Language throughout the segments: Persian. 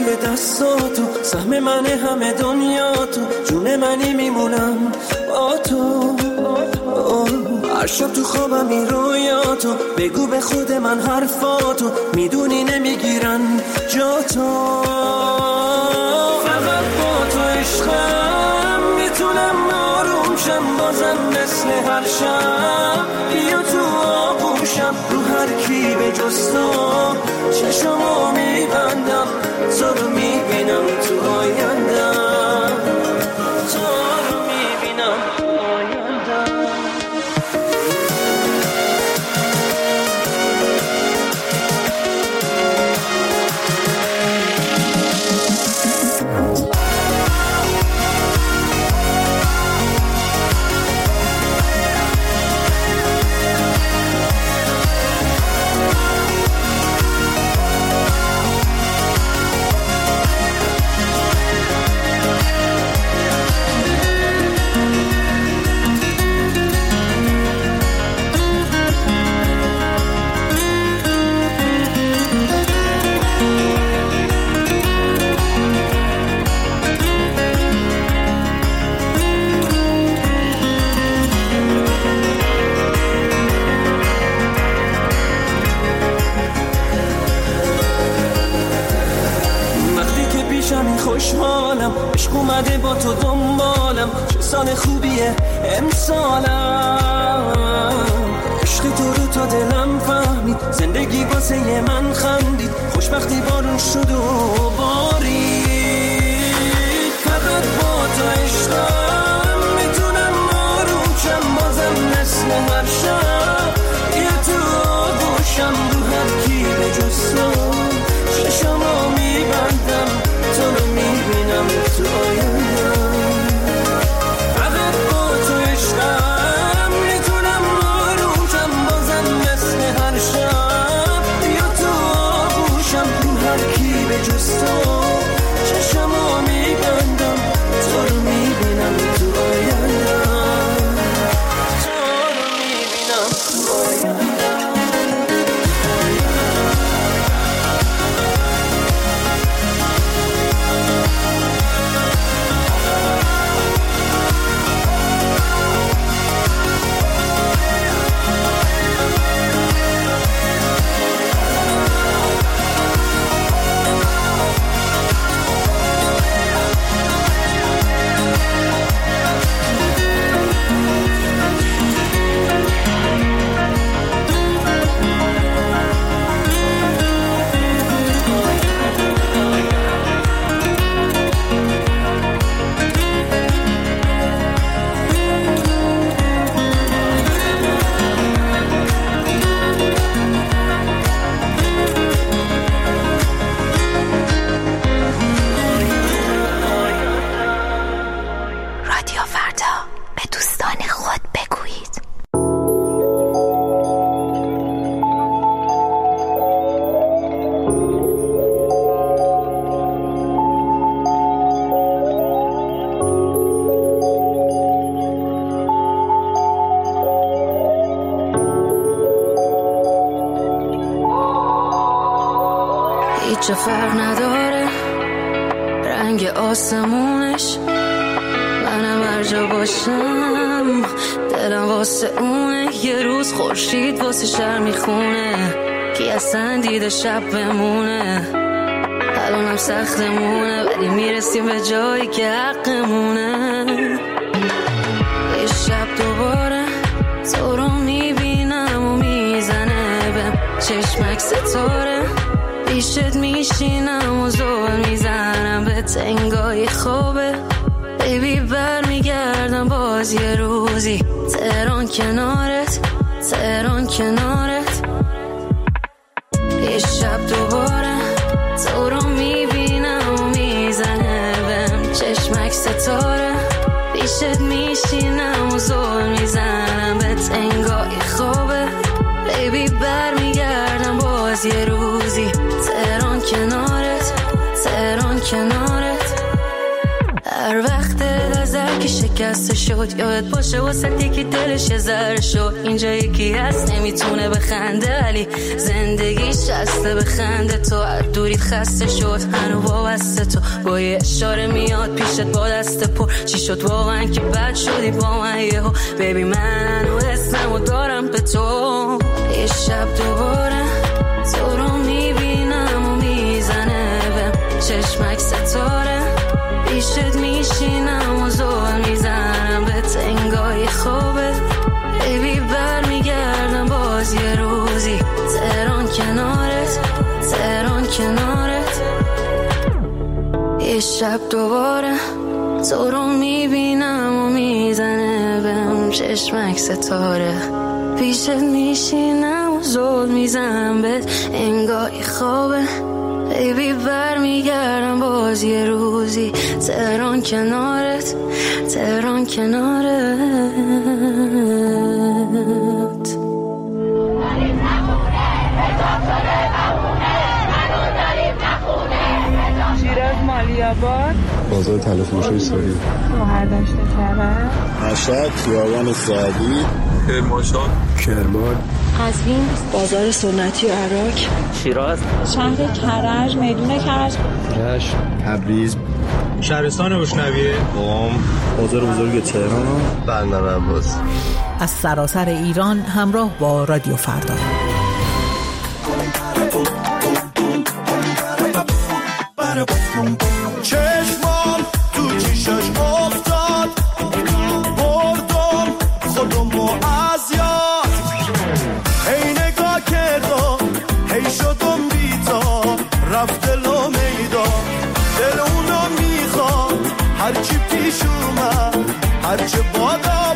توی دستاتو، سهم من همه دنیا تو، جون منی میمونم با تو. هر شب تو خوابم این رویاتو، بگو به خود من حرفاتو، میدونی نمیگیرن جا تو. فقط با تو عشقم میتونم آروم شم، بازم مثل هر شب بیا تو آغوشم. رو هر کی به جز تو چشمو میبندم، تو رو میبینم تو آیندم، تو رو میبینم تو آیندم. خوشحالم عشق اومده با تو دنبالم، چه سال خوبیه امسالم. عشق تو رو تا دلم فهمید، زندگی واسه من خندید، خوشبختی بارون شد و بارید. فقط با تو عشقم میتونم آروم شم، بازم مثل هر شب یه تو آغوشم. رو هر کی به جز تو چشمو میبندم، تو رو میبینم تو آیندم. فقط با تو عشقم میتونم آروم شم، بازم مثل هر شب بیا تو آغوشم. رو هر کی به جز تو چشمو میبندم، تو رو میبینم تو آیندم، تو رو میبینم تو آیندم. هیچ فرق نداره رنگ آسمونش، منم هر جا باشم دلم واسه اونه. یه روز خورشید واسه شهر میخونه، کی اصلا دیده شب بمونه. الانم سختمونه ولی میرسیم به جایی که حقمونه. یه شب دوباره تو رو میبینم و میزنه بهم چشمک ستاره، پیشت میشینم و زول میزنم به تنگای خوبه. بیبی برمیگردم باز یه روزی، تهران کنارت، تهران کنارت. یه شب دوباره تو رو میبینم و میزنه بهم چشمک ستاره، پیشت میشینم و زول میزنم به تنگای خوبه. بیبی برمیگردم باز یه روزی، تهران کنارت، تهران کنارت. هر وقت نظر که شکسته شد یاد باشه واسه یکی دلش یه ذره شد. اینجا یکی هست نمیتونه بخنده ولی زندگیش نشسته به خنده تو، از دوریت خسته شد هنو وابسته تو، با یه اشاره میاد پیشت با دست پر. چی شد واقعا که بد شدی با من یهو؟ ببی من هنو اسمو دارم به تو. یه شب دوباره تو رو میبینم و میزنه بهم چشمک ستاره، پیشت میشینم و زل میزنم بهت انگاری خوبه. بیبی برمیگردم باز یه روزی، تهران کنارت، تهران کنارت. یه شب دوباره تو رو میبینم و میزنه بهم چشمک ستاره، پیشت میشینم و زل میزنم بهت انگاری خوبه. بیبی برمیگردم باز یه روزی، تهران کنارت، تهران کنارت. شیراز مالیاباد، بازار تلفروشی ساری، مهردشت کرد، مشهد خیابان سعدی، کرمانشاه، کرمان، قزوین، بازار سنتی عراق، شیراز، شهر کرج، میدون کرج، رشت، تبریز، شهرستان بشنویه، قم، بازار بزرگ تهران، بندر عباس. از سراسر ایران همراه با رادیو فردا. چشمام تو چشش افتاد، بردم خودمو از یاد. هی نگاه کردم، هی شدم بی‌تاب، رفت دلم میدان، دل اونو میخوام، هرچی پیش اومد، هرچی بادا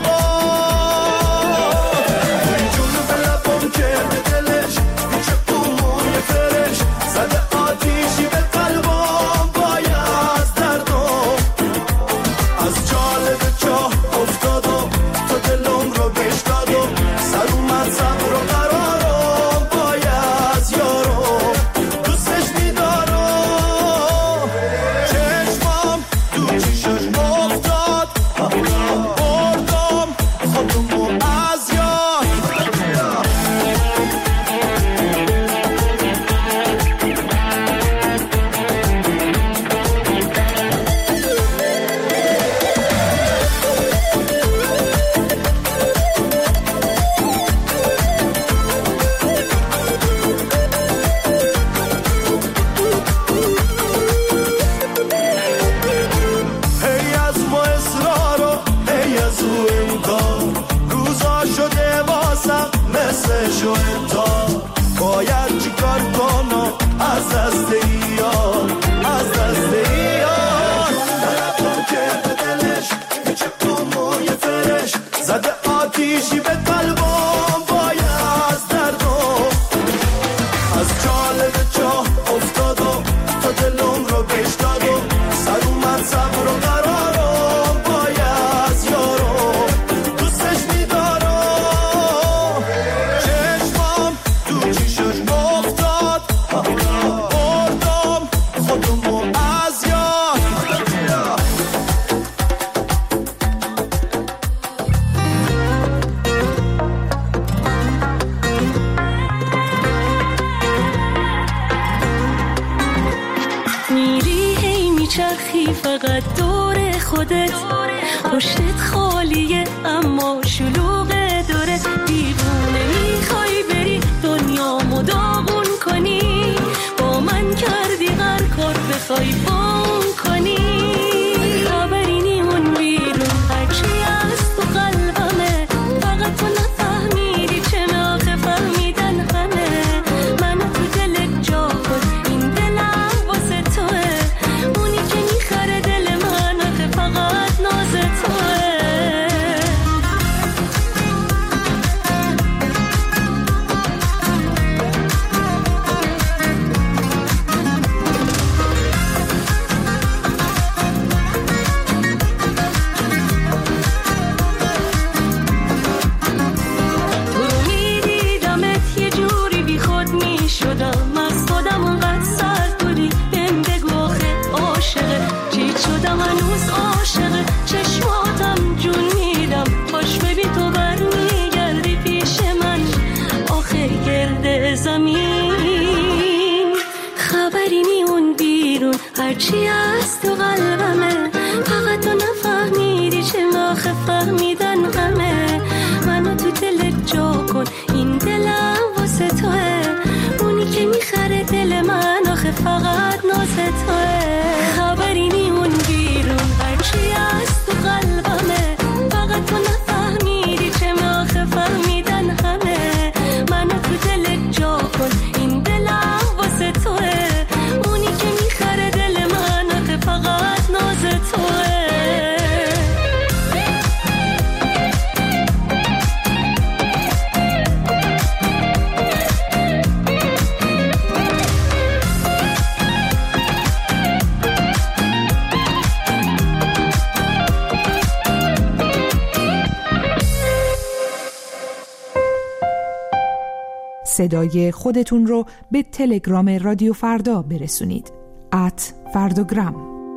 باد. توی جنوب لبم کرده دلش، پیچه موی فرش، زده آتیشی به قلبم باید دردم. از جالب جا افتادم، تو دلم رو بشتادم، سر اومد صبر و قرارم باید یارم، دوستش میدارم. چشمام تو چشش افتاد، بردم خودمو از یاد. هی از ما اصرارو، هی از او انکار، روزا شده واسم مثل شوهدار. باید چیکار کنم از دست ایار، از دست ایار. طرفم کرده دلش، پیچه موی فرش، زده آتیشی به قلبم باید دردم. از جالب جا افتادم، تا دلم رو بشتادم، سر اومد صبر و قرارم باید یارم، دوستش میدارم. چشمام تو چشش افتاد، بردم خودمو از یاد. میری هی میچرخی فقط دور خودت، پشتت خالیه اما شلوغه دورت. دیوونه میخوای بری دنیامو داغون کنی، با من کردی هر کار بخوای بام کنی. خبری نیمون بیرون هرچی از تو قلبمه، فقط تو نفهمیدی چه آخه فهمیدن همه. من تو دلت جا کن، این دلم واسه توه، اونی که میخره دل من آخه فقط ناز توه. هرچی از تو قلبمه، فقط تو نفهمیدی چه آخه فهمیدن غمه. منو تو دلت جا کن، این دلم واسه توه، اونی که میخره دل من آخه فقط ناز توه. خبری نیمون بیرون هرچی از تو قلبمه، فقط تو نفهمیدی چه آخه فهمیدن همه. منو تو دلت جا کن، این دلم واسه توه، اونی که میخره دل من آخه فقط ناز توه. صدای خودتون رو به تلگرام رادیو فردا برسونید. @فرداگرام.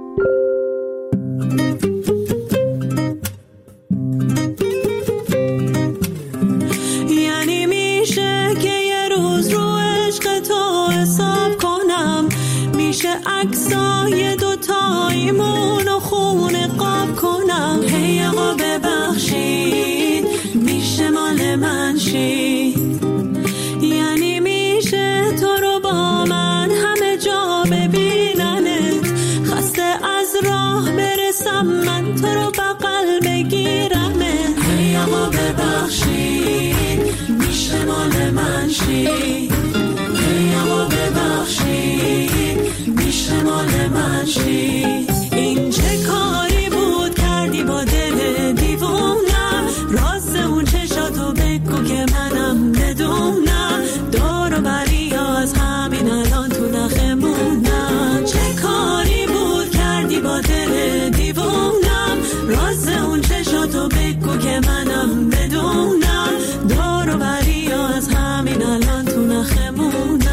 یعنی میشه که یه روز رو عشق تو حساب کنم، میشه عکسای دوتاییمون رو خونه قاب کنم. هی آقا ببخشید میشه مال من شید، یعنی میشه تو رو با من همه جا ببیننت، خسته از راه برسم من تو رو بغل بگیرمت. هی آقا ببخشید میشه مال من شید، هی آقا ببخشید میشه مال من شید. این چه کاری بود کردی با دل دیوونم، راز اون چشاتو بگو که منم بدونم، دور و بری از همین الان تو نخمونم. چه کاری بود کردی با دل دیوونم، راز اون چشاتو بگو که منم بدونم، دور و بری از همین الان تو نخمونم.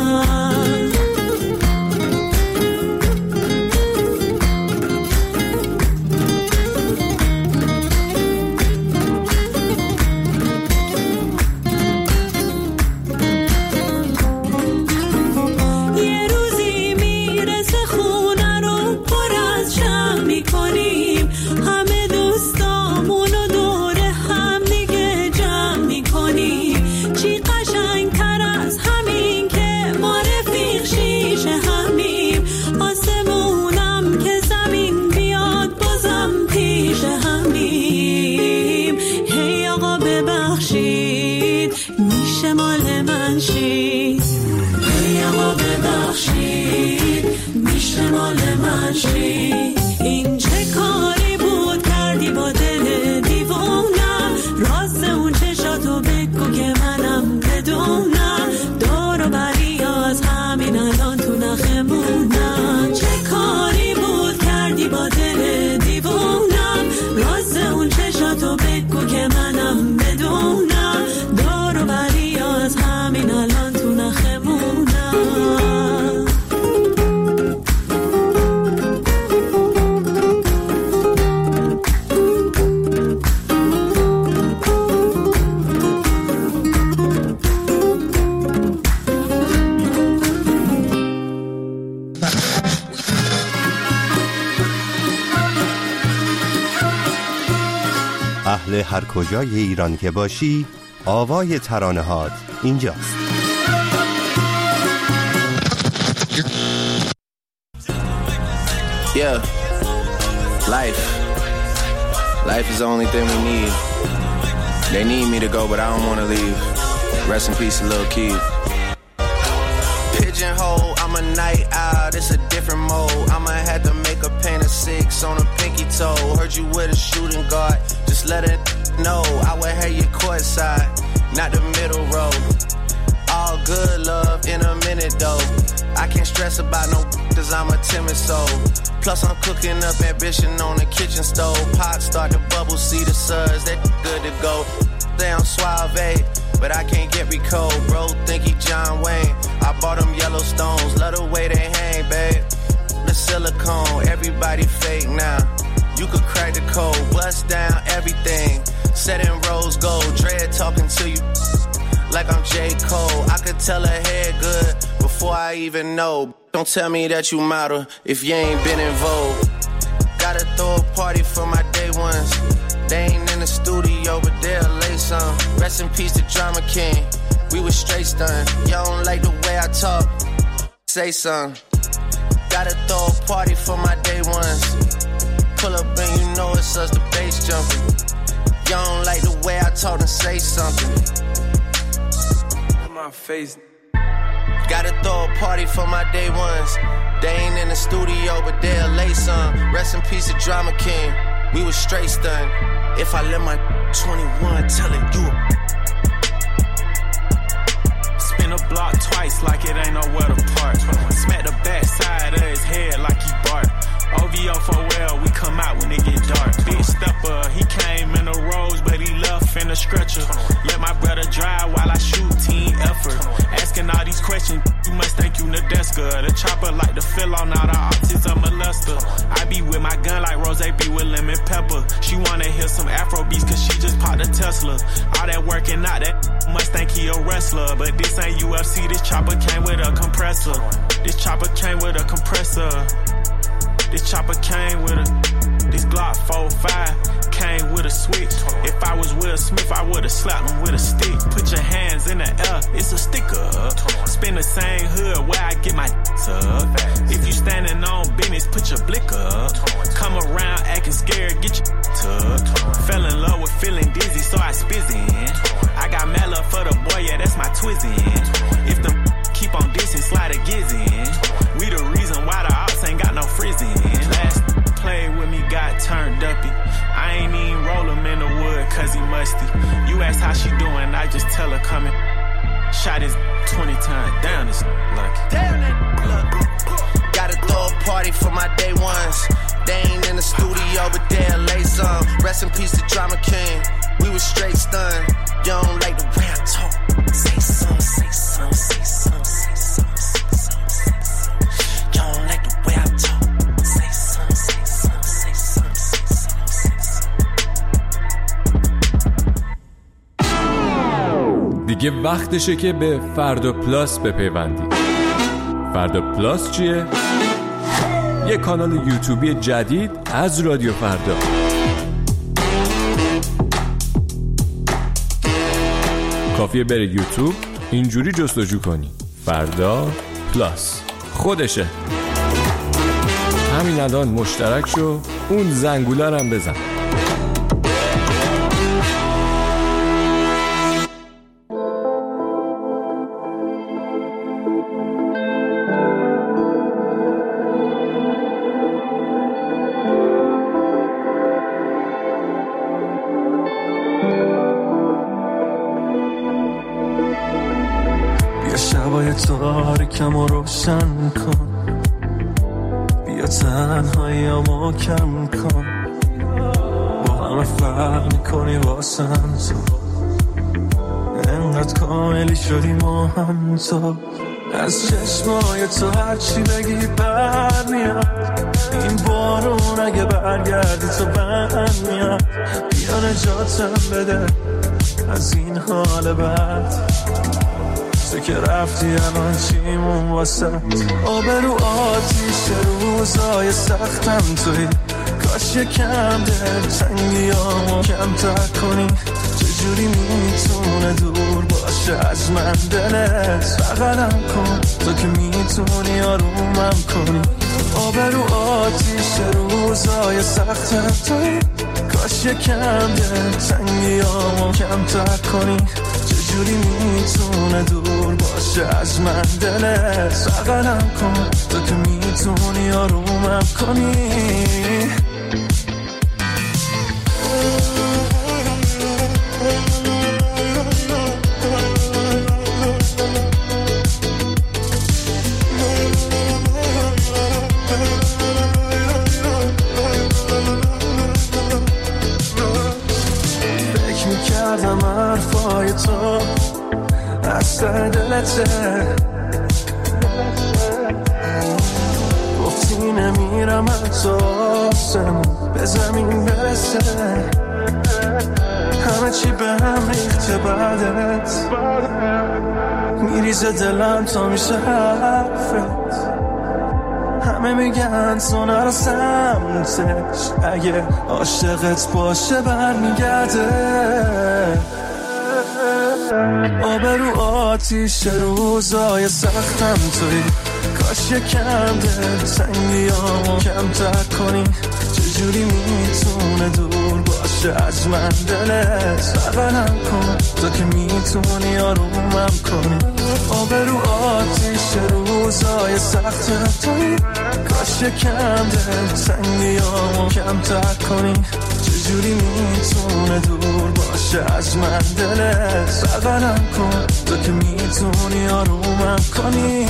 این چه کاری بود کردی با دل دیوونم، راز اون چشاتو بگو که منم بدونم، دور و بری از همین الان تو نخمونم. چه کاری بود کردی با دل دیوونم، راز اون چشاتو بگو که منم بدونم، دور و بری از همین الان تو نخمونم. اهل هر کجای ایران که باشی، آوای ترانه‌هات اینجاست. Yeah, life is the only thing we need. They need me to go, but I don't want to leave. Rest in peace, Lil Keith. Pigeonhole, I'm a night owl, it's a different mode. I'ma have to make a paint of 6 on a pinky toe. Heard you with a shooting guard, just let it know. I would have you courtside, not the middle row. All good love in a minute though. I can't stress about no cause I'm a timid soul. Plus I'm cooking up ambition on the kitchen stove. Pot start to bubble, see the suds, that good to go. They on suave, but I can't get Rico. Bro think he John Wayne, I bought them Yellowstones. Love the way they hang, babe. The silicone, everybody fake now. You could crack the code, bust down everything. Set in rose gold, Dread talking to you like I'm J. Cole. I could tell her head good before I even know. Don't tell me that you model if you ain't been in vogue. Gotta throw a party for my day ones. They ain't in the studio, but they'll lay some. Rest in peace to Drama King. We was straight stunned. Y'all don't like the way I talk. Say something. Gotta throw a party for my day ones. Pull up and you know it's us, the bass jumping. Y'all don't like the way I talk and say something. In my face. Gotta throw a party for my day ones. They ain't in the studio, but they'll lay some. Rest in peace to Drama King. We was straight stunned. If I let my 21 tell it, you spin a block twice like it ain't nowhere to park. Smack the back side of his head like he bark. OVO for well, we come out when it get dark. Big stepper, he came in the Rolls, but he left in the stretcher. Let my brother drive while I shoot, team effort. Asking all these questions, you must think you Nadeska. The chopper like to fill on all the autism molester. I be with my gun like Rose be with lemon pepper. She wanna hear some Afro beats cause she just popped a Tesla. All that working out, that must think he a wrestler. But this ain't UFC, this chopper came with a compressor. This chopper came with a compressor. This chopper came with a, this Glock 45 came with a switch. If I was Will Smith, I would've slapped him with a stick. Put your hands in the air, it's a sticker. Spin the same hood where I get my up. If you standing on business, put your blick up. Come around acting scared, get your tucked. Fell in love with feeling dizzy, so I spizzin'. I got mad love for the boy, yeah, that's my twizzin'. If the keep on dissing, slide a gizzin'. We the reason why the ops ain't got no frizzin'. Last played with me, got turned uppy. I ain't even roll him in the wood cause he musty. You ask how she doing, I just tell her coming. Shot his 20 times down this lucky. Damn it, lucky. Gotta throw a party for my day ones. They ain't in the studio, but they'll lay some. Rest in peace to Drama King. We was straight stunned. You don't like the way I talk. Say some, say some, say some, say some, say some, say some. You don't like the way I talk. Say some, say some, say some, say some, say some. دیگه وقتشه که به فردا پلاس بپیوندید. فردا پلاس چیه؟ یه کانال یوتیوبی جدید از رادیو فردا. کافیه بری یوتیوب اینجوری جستجو کنی فردا پلاس، خودشه. همین الان مشترک شو، اون زنگوله هم بزن. تاریکم رو روشن کن، بیا تنهاییامو کم کن. با همه فرق میکنی واسم تو، انقدر کاملی شدی ما هم تو. از چشمای تو هرچی بگی برمیاد، این بارون اگه برگردی تو بند میاد. بیا نجاتم بده از این حال بد، تو که رفتی الان چیمون واسه آبرو آتیش روزای سختم توی. کاش یکم دلتنگیامو کمتر کنی. چجوری میتونه دور باشه از من دلت؟ بغلم کن تو که میتونی آرومم کنی. آبرو آتیش روزای سختم توی. کاش یکم دلتنگیامو کمتر کنی. چجوری میتونه دور باشه از من دلت؟ بغلم کن تو که میتونی آرومم کنی. فکر میکردم حرفای تو از سر دلته، گفتی نمیرم از آسمون به زمین برسه. همه چی به هم ریخته بعدت، میریزه دلم تا میشه حرفت. همه میگن تو نرو سمتش، اگه عاشقت باشه برمیگرده. آبرو آتیش روزای سختم توی، کاش یکم دلتنگیامو کمتر کنی. چجوری میتونه دور باشه از من دلت؟ بغلم کن تو که میتونی آرومم کنی. آبرو آتیش روزای سختم توی، کاش یکم دلتنگیامو کمتر کنی. چجوری میتونه دور باشه از من دلت؟ بغلم کن تو که میتونی آرومم کنی.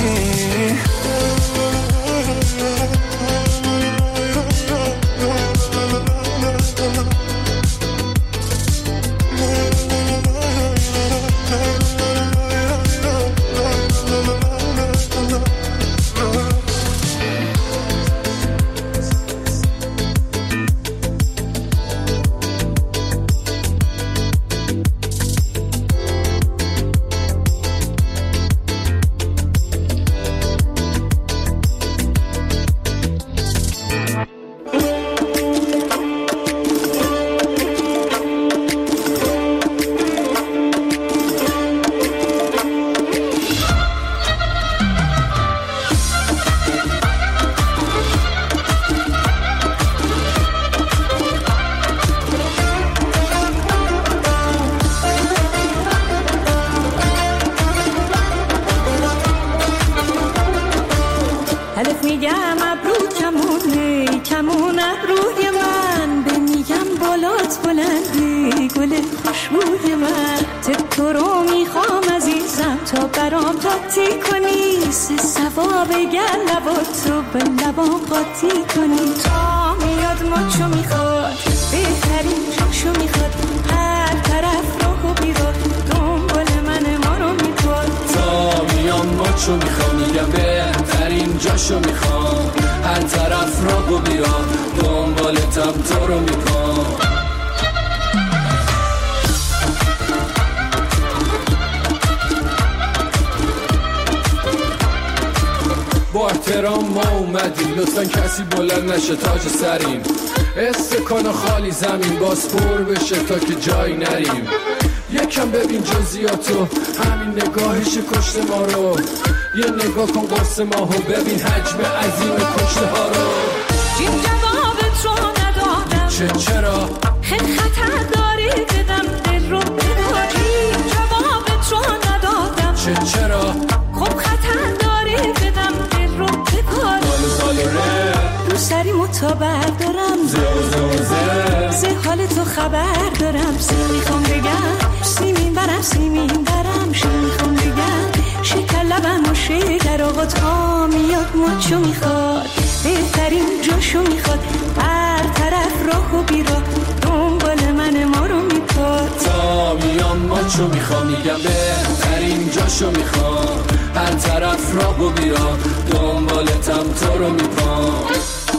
با احترام ما اومدیم، لطفا کسی بلند نشه تاج سریم. استکان خالی زمین باز پر بشه تا که جایی نریم. یکم ببین جزئیاتو، همین نگاهش کشته ما رو. یه نگاه کن قرص ماهو، ببین حجم عظیم کشته ها رو. این جوابت رو ندادم چرا؟ خیلی خطر داری بدم دل رو بداری. جوابت رو ندادم چرا؟ خب خطر داری بدم دل رو بداری. دوست داری متا بردارم، زه حال تو خبر دارم. میخوام بگم سیمین برم شو میخوام بگم شکر لبم و شکر آقا تا میاد مچو میخواد. بهترین جاشو میخواد، هر طرف راه و بیراه دنبال من ما رو میپاد. تا میام مچو میخوام میگم بهترین جاشو میخوام، هر طرف راه و بیراه دنبالتم تو رو میپاد.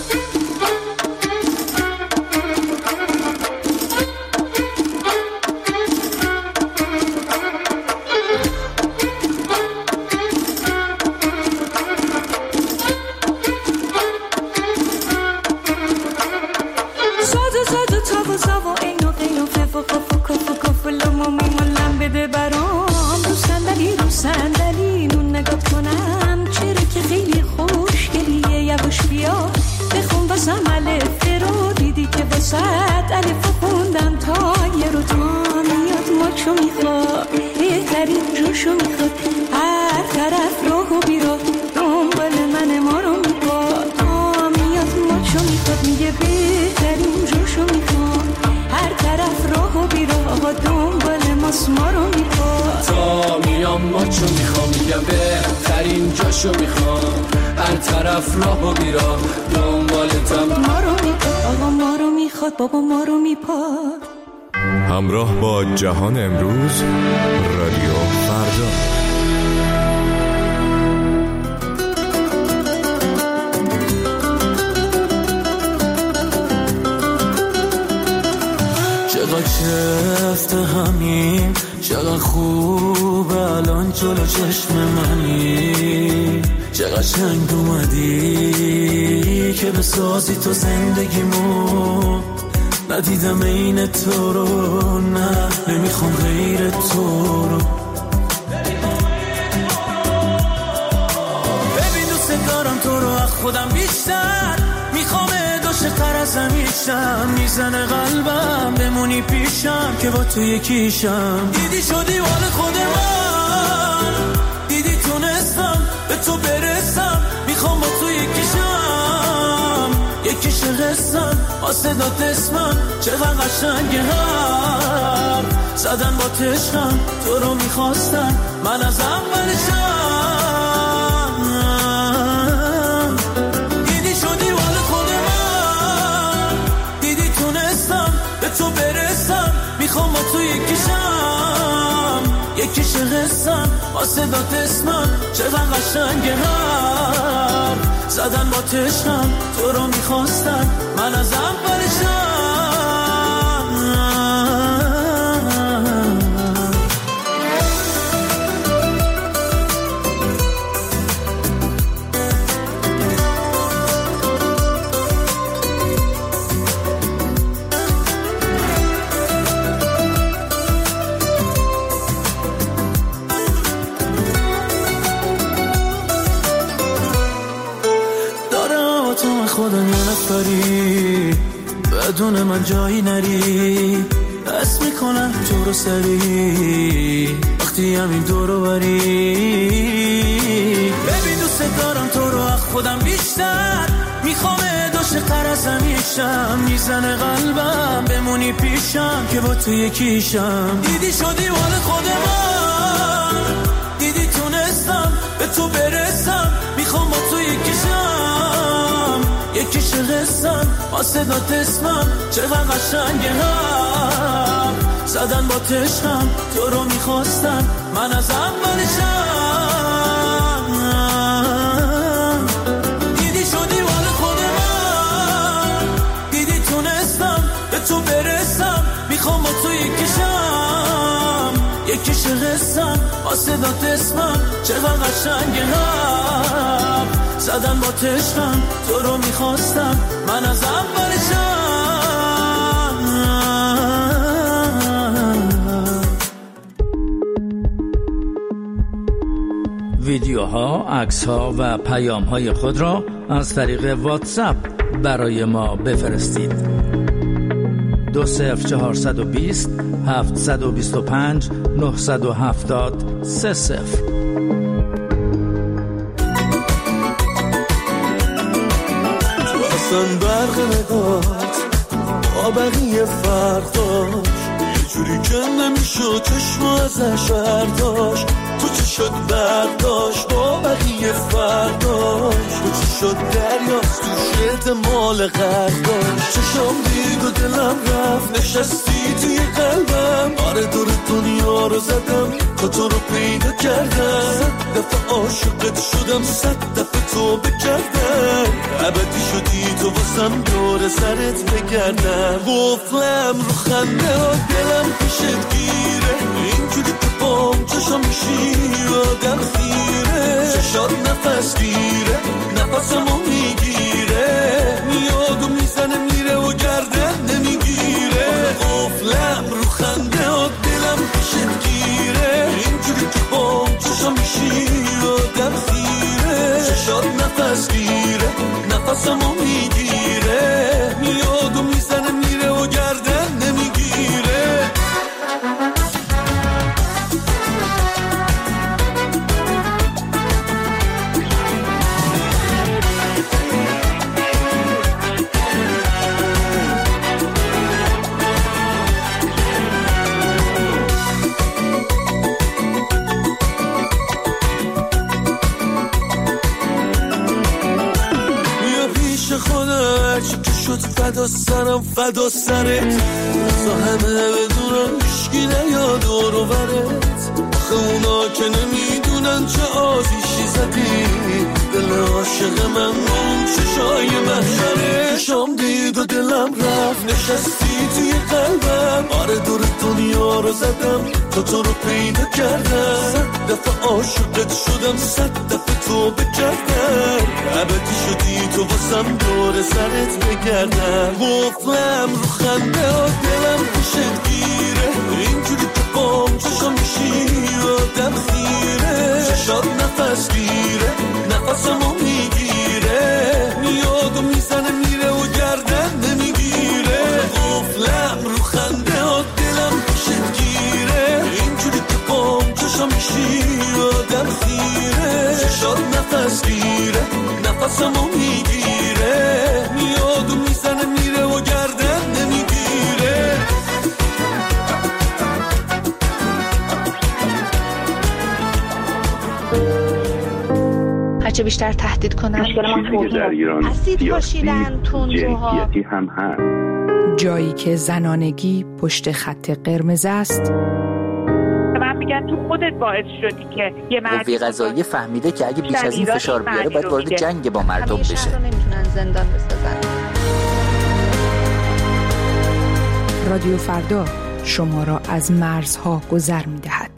صندلی نون نگاه کنم، چرا که خیلی خوشگلیه. یواش بیا بخون واسم الف رو، دیدی که واسط الف خوندم تا یه رو. تا میاد ماچو میخواد، بهترین جوشو میخواد، هر طرف راه و بیراه دنبال من ما رو میپاد. تا میاد ماچو میخواد، میگه بهترین جوشو میخواد، هر طرف راه و بیراه دنبال ماست ما رو میپاد. تا میام ماچو میخوام میگم بهترین جاشو میخوام، هر طرف راه و بیراه دنبالتم ما رو میپاد. آقا ما رو میخواد، بابا ما رو میپاد. همراه با جهان امروز، رادیو فردا. چقدر شفت همین، چقدر خوب الان جلو چشم منی. چه قشنگ اومدی که بسازی تو زندگیمو. ندیدم این تو رو، نه نمیخوام غیر تو رو. ببین دوست دارم تو رو از خودم بیشتر، میخوام عاشق‌تر از همیشم. میزنه قلبم بمونی پیشم که با تو یکیشم. دیدی شدی مال خود من، دیدی تونستم به تو برسم. میخوام با تو یکیشم، یکیش قسم آسدات اسمم. چقدر قشنگه هم زدن با تشکم. تو رو میخواستم من از اولشم. دیدی شدی مال خود من، دیدی تونستم به تو برسم. میخوام با تو یکیشم، یکیش قسم آسدات اسمم. چقدر قشنگه هم زدن با تشکم. تو رو میخواستم من از اولشم. خودم یه نفری بدون من جایی نری. دست میکنم تو رو سری وقتی همین دورو بری. ببین دوست دارم تو رو از خودم بیشتر، میخوام عاشق‌تر از همیشم. میزنه قلبم بمونی پیشم که با تو یکیشم. دیدی شدی مال خود من، دیدی تونستم به تو برسم. میخوام با تو یکیشم، یکیش قسم آسدات اسمم. چقدر قشنگه هم زدن با تشکم. تو رو میخواستم من از اولشم. دیدی شدی مال خود من، دیدی تونستم به تو برسم. میخوام با تو یکیشم، یکیش قسم آسدات اسمم. چقدر قشنگه هم زدن با تشکم. تو رو میخواستم من از اولشم. ویدیوها، عکس‌ها و پیام‌های خود را از طریق واتساپ برای ما بفرستید. 20420 725 970 30. اصلا برق نگات با بقیه فرداش یه جوری که نمیشد چشم ازش برداشت. تو چی شد برداشت با بقیه فرداش. تو چی شد دریاست تو شد مال غرداشت. چشم دید و دلم رفت نشستی توی قلبم. آره دور دنیا رو زدم تا تو رو پیدا کردم. 100 دفعه عاشقت شدم، 100 دفعه تو بکردم. ابدی شدی تو واسم دور سرت بگردم. قفلم رو خنده ها دلم پیشت گیره. اینجوری که بام چشم میشی آدم خیره. چشات نفس گیره نفسمو میگیره. میاد و میزنه میره و گردن نمیگیره. قفلم رو خنده ها دلم پیشت گیره. اینجوری که بام چشم میشی آدم خیره. چشات نفس گیره نفسمو میگیره. میاد و میزنه میره و گردن نمیگیره. فدا سرم فدا سرت تا همه بدونن هیشگی نیاد دور و برت. آخه اونا که نمیدونن چه آزیشی زدی. دل عاشق من اون چشای محشره. شام دید و دلم رفت نشستی توی قلبم. آره دور دنیا رو رو زدم تا تو رو پیدا کردم، 100 دفعه عاشقت شدم، 100 دفعه توبه کردم، ابدی شدی تو واسم دور سرت بگردم. قفلم رو خنده ها دلم پیشت گیره، اینجوری که بام چشم میشی آدم خیره، چشات نفس گیره نفسمو میگیره، میاد و میزنه میره و گردن نمیگیره. قفلم رو خنده ها دلم پیشت گیره، اینجوری که بام چشم میشی آدم خیره، چشات نفس گیره نفسمو میگیره، میاد و میزنه میره و گردن نمیگیره. هرچه بیشتر تهدید کنن چیزی که در ایران سیاسی جنسیتی هم هست. جایی که زنانگی پشت خط قرمز است. من میگن تو خودت باعث شدی که یه قوه قضاییه فهمیده که اگه بیش از این فشار بیاره باید وارد جنگ با مردم بشه. نمیتونن زندان بسازن. رادیو فردا شما را از مرزها گذر می‌دهد.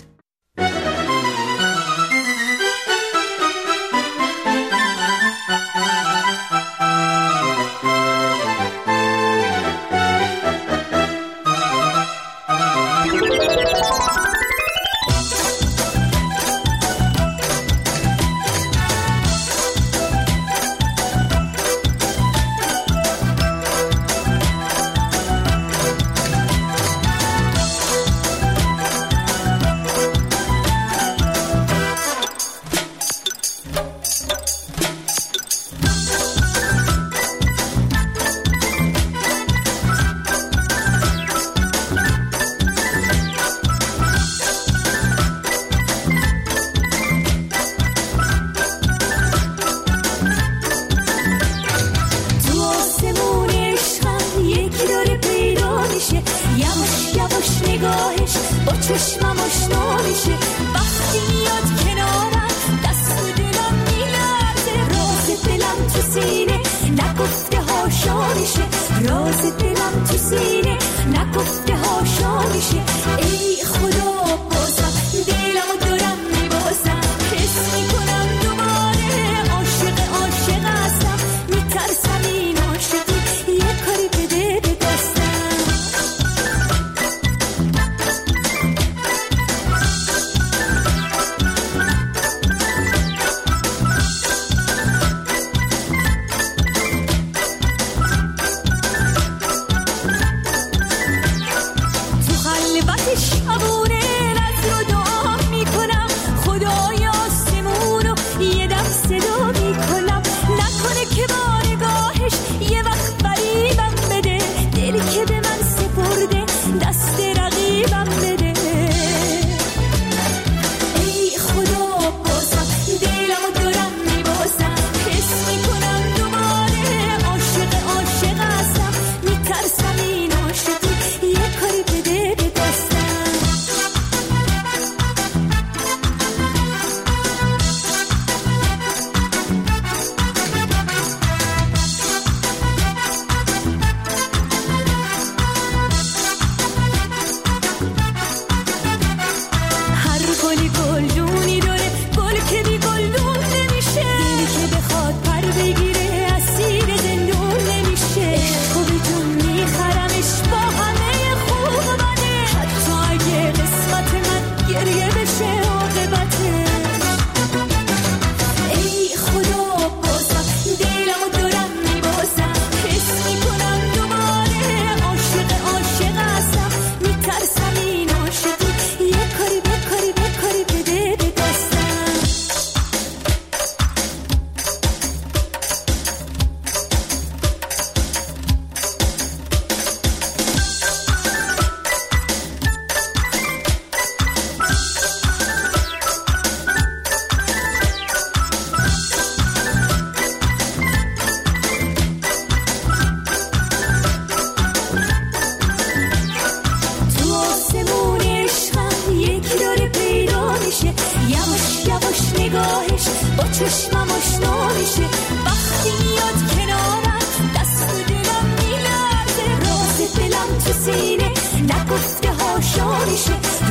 چشمم آشنا میشه وقتی میاد کنارم، دست دلم میلرزه، راز دلم تو سینه نگفته هاشا میشه.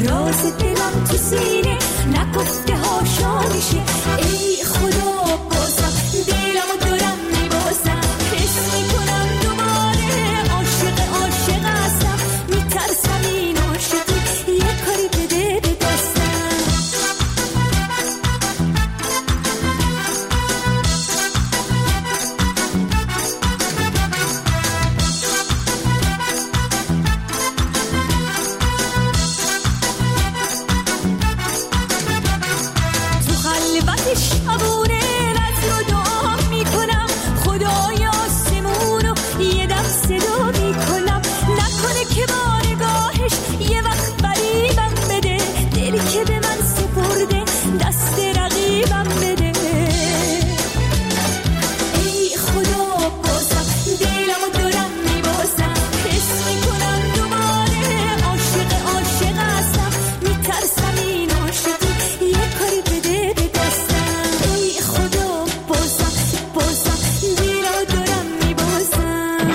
راز دلم تو سینه نگفته هاشا میشه. ای خدا بازم دلمو دارم میبازم، حس میکنم دوباره عاشق هستم، میترسم این عاشقی یه کاری بده به دستم. تو خلوت شبونه نظر و دعا میکنم، خدای آسمونو یه دم صدا میکنم، نکنه که بارگاهش یه وقت فریبم بده، دلی که به من سپرده دست رقیبم بده. ای خدا بازم دلمو دارم میبازم، حس میکنم دوباره عاشق هستم، میترسم این عاشقی یه کاری بده به دستم. ای خدا بازم دلمو دارم میبازم.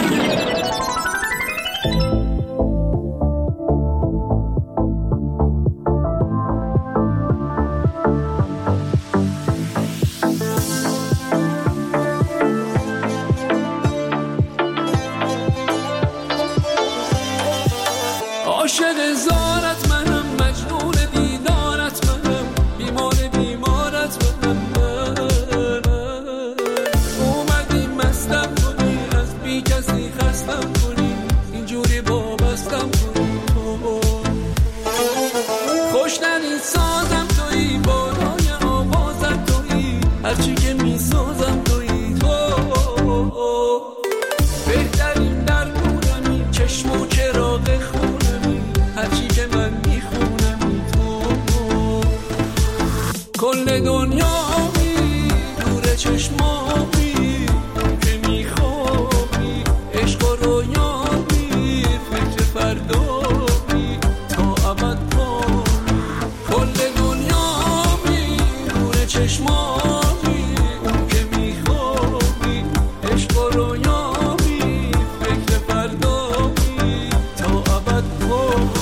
عاشق زارت منم، مجنون دیدارت منم، بیمارت منم. اومدی مستم کنی، از بی کسی خستم کنی، اینجوری وابستم کنی. خوشننی سازم تویی، بالای آوازم تویی، هرچی که میسازم تویی. بهترین درمونمی، چشم و چراغ خونمی، هرچی که من میخونمی. کل دنیامی نور چشمامی که میخوابی، عشق و رویامی، فکر فردامی تا ابد پامی. کل دنیامی نور چشمامی که میخوابی، عشق و رویامی، فکر فردامی تا ابد پامی.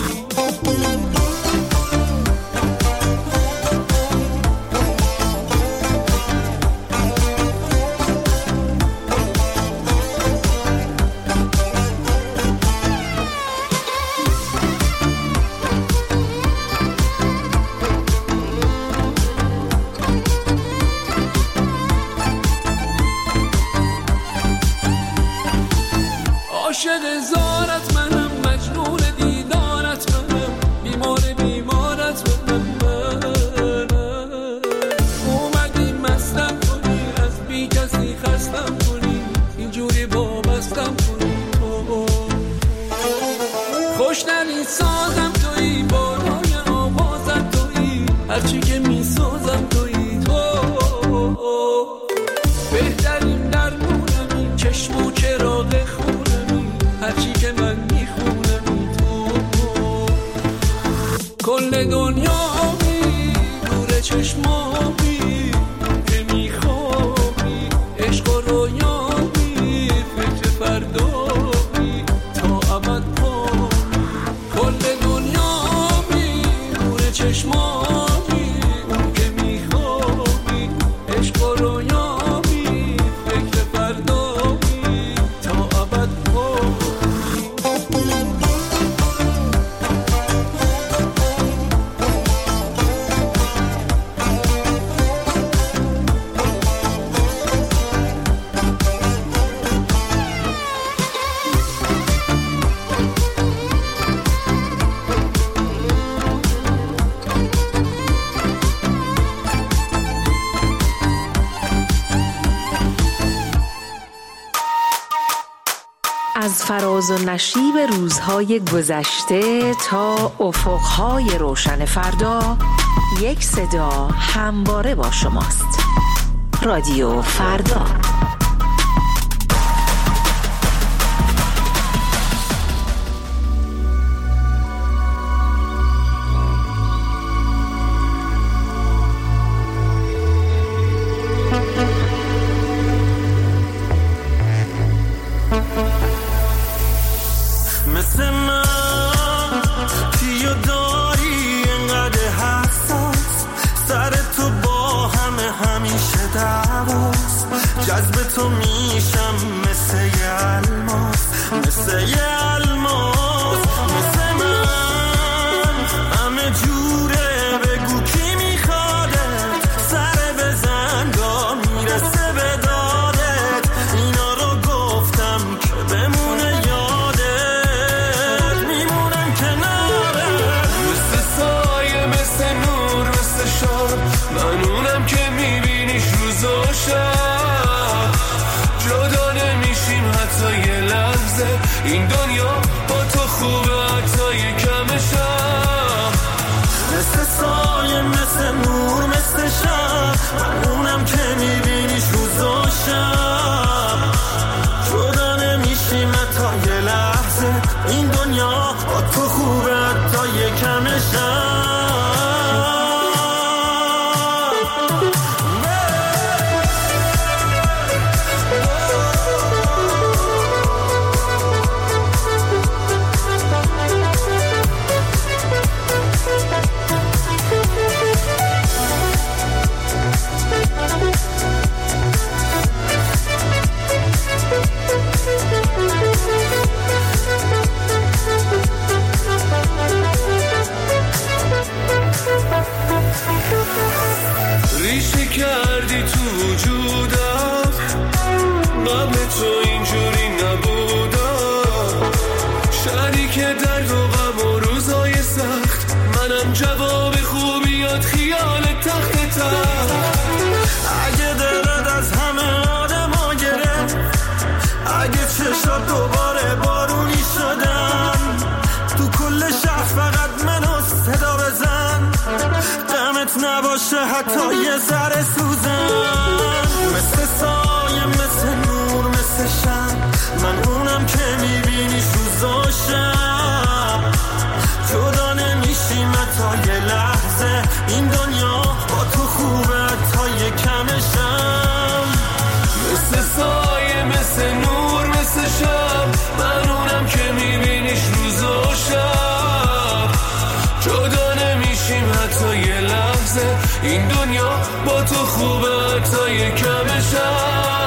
عاشق زارت منم، مجنون دیدارت منم، بیمارت منم. اومدی مستم کنی، از بی کسی خستم کنی، اینجوری وابستم کنی. خوشننی سازم تویی، بالای آوازم تویی، هرچی که میسازم تویی. بهترین درمونمی، چشم و چراغ خونمی، هرچی که من میخونمی. کل دنیامی نور چشمامی که میخوابی، عشق و رویامی، فکر فردامی تا ابد پامی. کل دنیامی نور چشمامی که میخوابی، عشق و رویامی، فکر فردامی تا ابد پامی. از فراز و نشیب روزهای گذشته تا افقهای روشن فردا، یک صدا همواره با شماست. رادیو فردا. مثل من تیو داری جذب تو میشم مثل یه الماس، مثل یه الماس، مثل من همه جوره. بگو کی میخوادت، سر بزن گاه میرسه به دادت. اینا رو گفتم که بمونه یادت، میمونم کنارت. مثل سایه، مثل نور، مثل شب، من اونم که میبینیش روز و شب. جدا نمیشیم حتی یه لحظه، این دنیا با تو خوبه حتی یه کم شب. مثل سایه، مثل نور، مثل شب، من اونم که میبینیش روز و شب. جدا نمیشیم حتی یه لحظه، این دنیا با تو خوبه حتی یه کم شب. ریشه کردی تو وجودم، قبل تو اینجوری نبودم. شریک درد و غم و روزای سخت، منم جواب خوبیات خیال تخت تخت. اگه دلت از همه آدم ها گرفت، اگه چشات دوباره بارونی شدن، تو کل شهر فقط منو صدا بزن. دمت نباشه حتی یه ذره سوزن. مثل سایه، مثل نور، مثل شب، من اونم که میبینیش روز و شب. جدا نمیشیم حتی یه لحظه، این دنیا با تو خوبه حتی یه کم شب. مثل سایه، مثل نور، مثل شب، من اونم که میبینیش روز و شب. جدا نمیشیم حتی یه لحظه، این دنیا با تو خوبه حتی یه کم شب.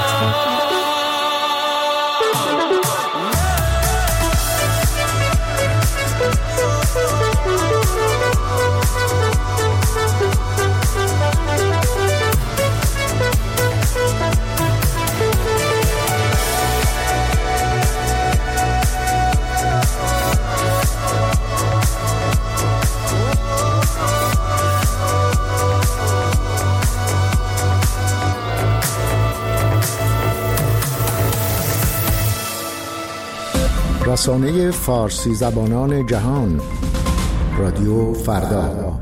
رسانه فارسی زبانان جهان، رادیو فردا.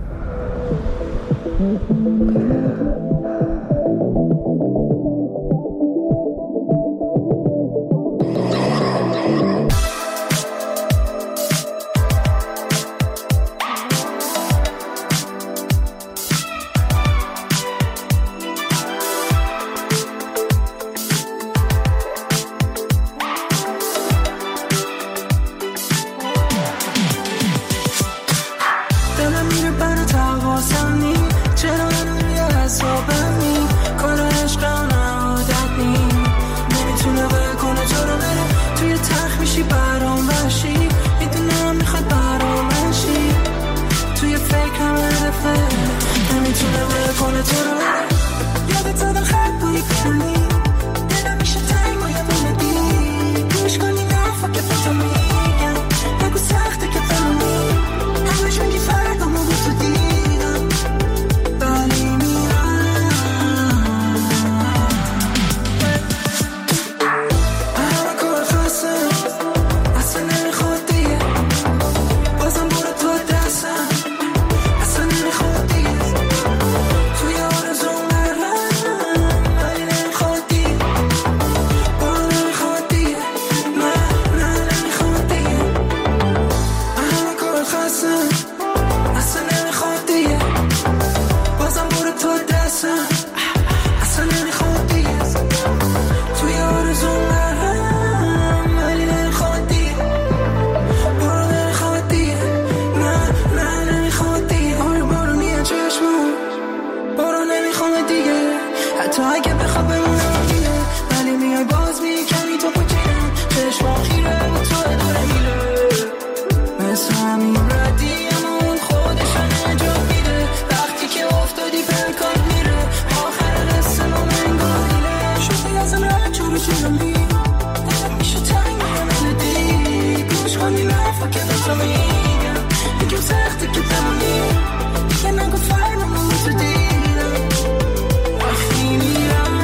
دلم میره برای تقاسمی، چرا منو یه نمونم ولی میای باز میکنی تو پاکیرم چشم خیره و تو داره میره مثل همین ردی اما اون خودشان انجام میده وقتی که افتادی پنکات میره آخر قصه ما منگاهیله شدی ازم رد جورو جونمی میشه تنگ ملدی گوش کنی لفا که دوتا میگم میگم سخته که تمامی دیگه نگو فرنمون تو دیدم وقتی میرم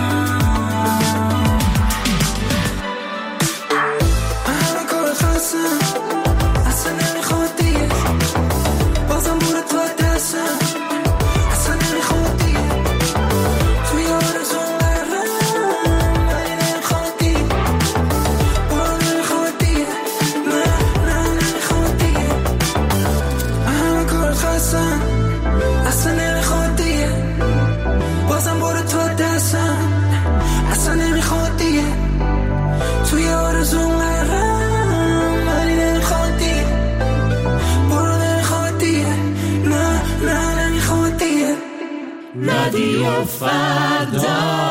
همه کار خواستم اصلا نمیخواد دیگه بازم بوره تو دستم اصلا نمیخواد دیگه توی آرزون قرارم ولی نمیخواد دیگه برو نمیخواد دیگه نه نمیخواد دیگه همه کار خواستم اصلا نمیخواد دیگه بازم برو تو دستم اصلا نمیخواد دیگه توی آرزون قرارم ولی نمیخواد دیگه برو نمیخواد دیگه نه نمیخواد دیگه رادیو فردا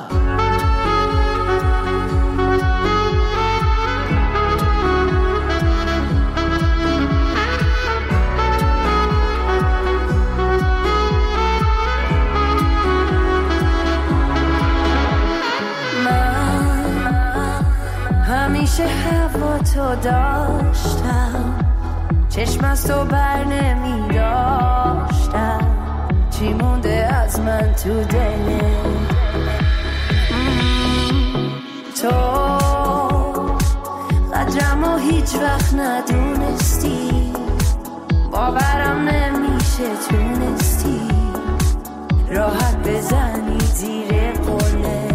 همیشه هوا تو داشتم چشم از تو بر نمی داشتم چی مونده از من تو دلت تو قدرمو هیچ وقت ندونستی باورم نمیشه تونستی راحت بزنی زیر قله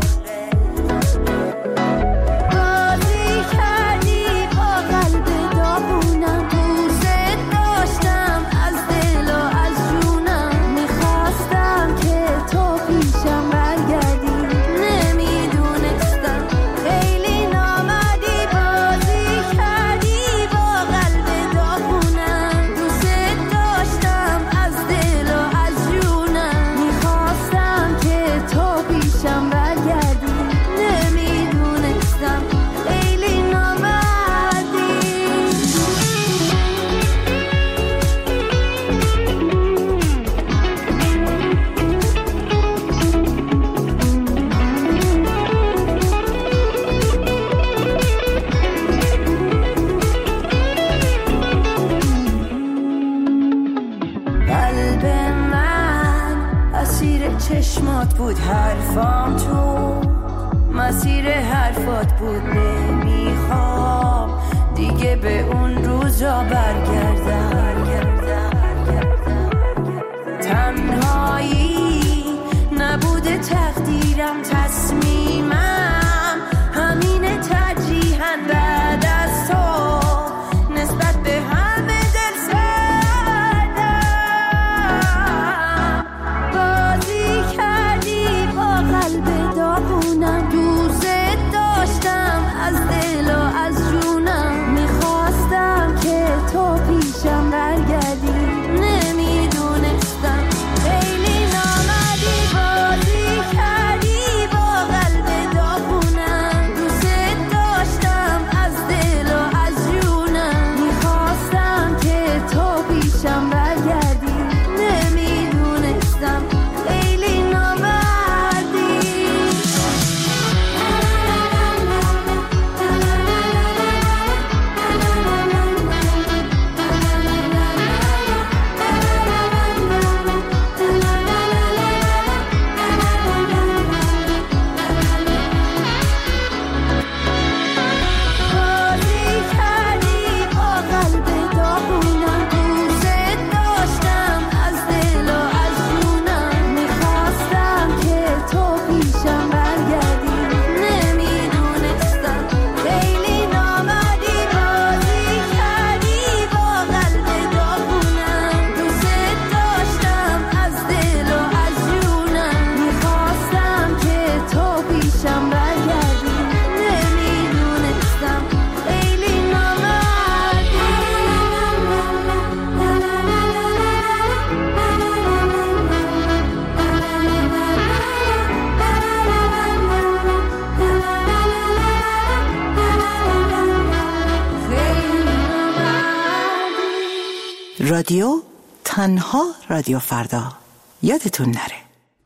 چشمات بود حرفام تو مسیر حرفات بود نمیخوام دیگه به اون روزا برگردم تنهایی نبوده تقدیرم تصمیمم همینه ترجیحاً بعد از تو نسبت به همه دل سردم بازی کردی با قلب داغونم دوست داشتم از دل و از جونم میخواستم که تو پیشم برگردی نمیدونستم خیلی نامدی بازی کردی با رادیو تنها رادیو فردا یادتون نره.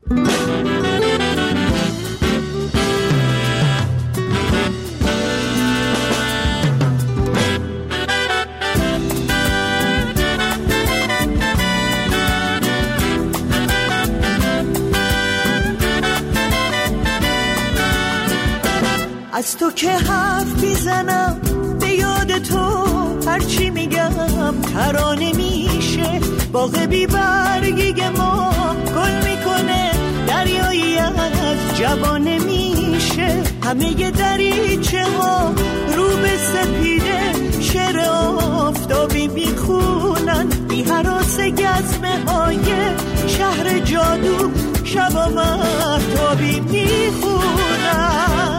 از تو که حرف میزنم به یاد تو هرچی میگم ترانه میشه. باغ بی برگی ما گل میکنه، دریایی از جوانه میشه. همه ی دریچه ها رو به سپیده شعر آفتابی میخونن. بی هراس گزمه های شهر جادو شبا مهتابی میخونن.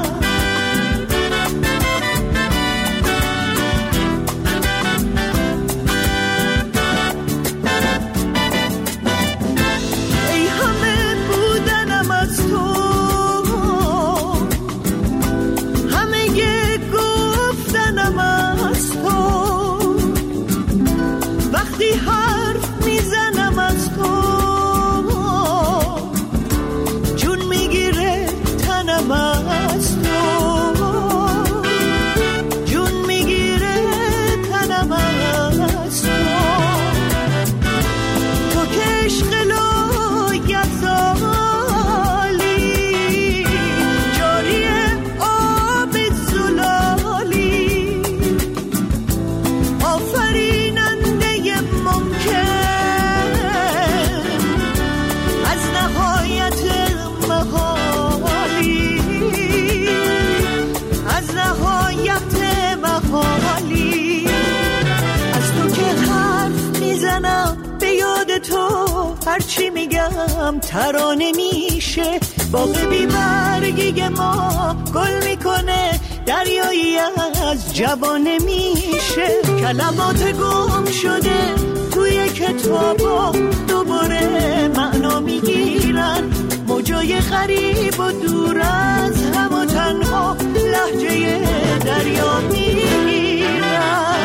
هرچی میگم ترانه میشه. باغ بی برگی ما گل میکنه، دریایی از جوانه میشه. کلمات گم شده توی کتابا دوباره معنا میگیرن. موجای غریب و دور از هم و تنها لهجه دریا میگیرن.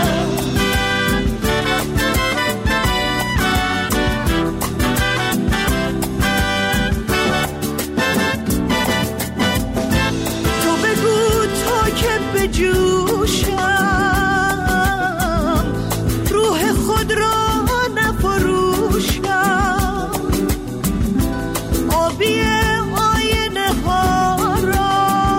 جوشم روح خود را نفروشم، آبی آینه ها را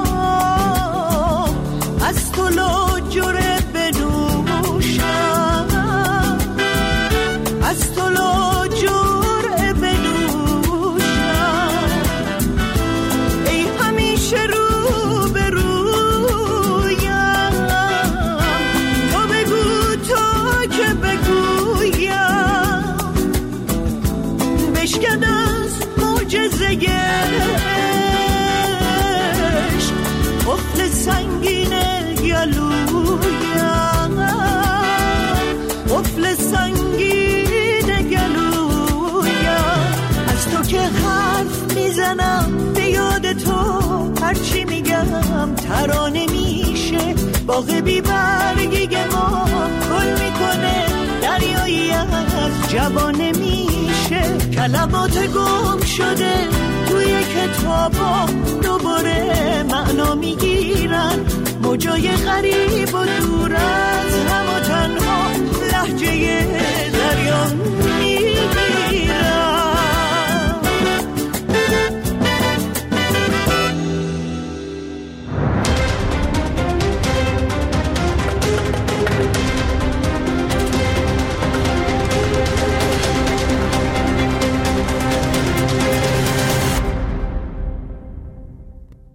از تو لاجره بنوشم، از تو لاجره بنوشم. ای همیشه رو به رو بشکن از معجزه عشق قفل سنگین گلویم، قفل سنگین گلویم. از تو که حرف میزنم به یاد تو هرچی میگم ترانه میشه. باغ بی برگی ما گل میکنه، دریایی از جوانه میشه. کلمات گم شده توی کتابا دوباره معنا میگیرن. موجای غریب و دور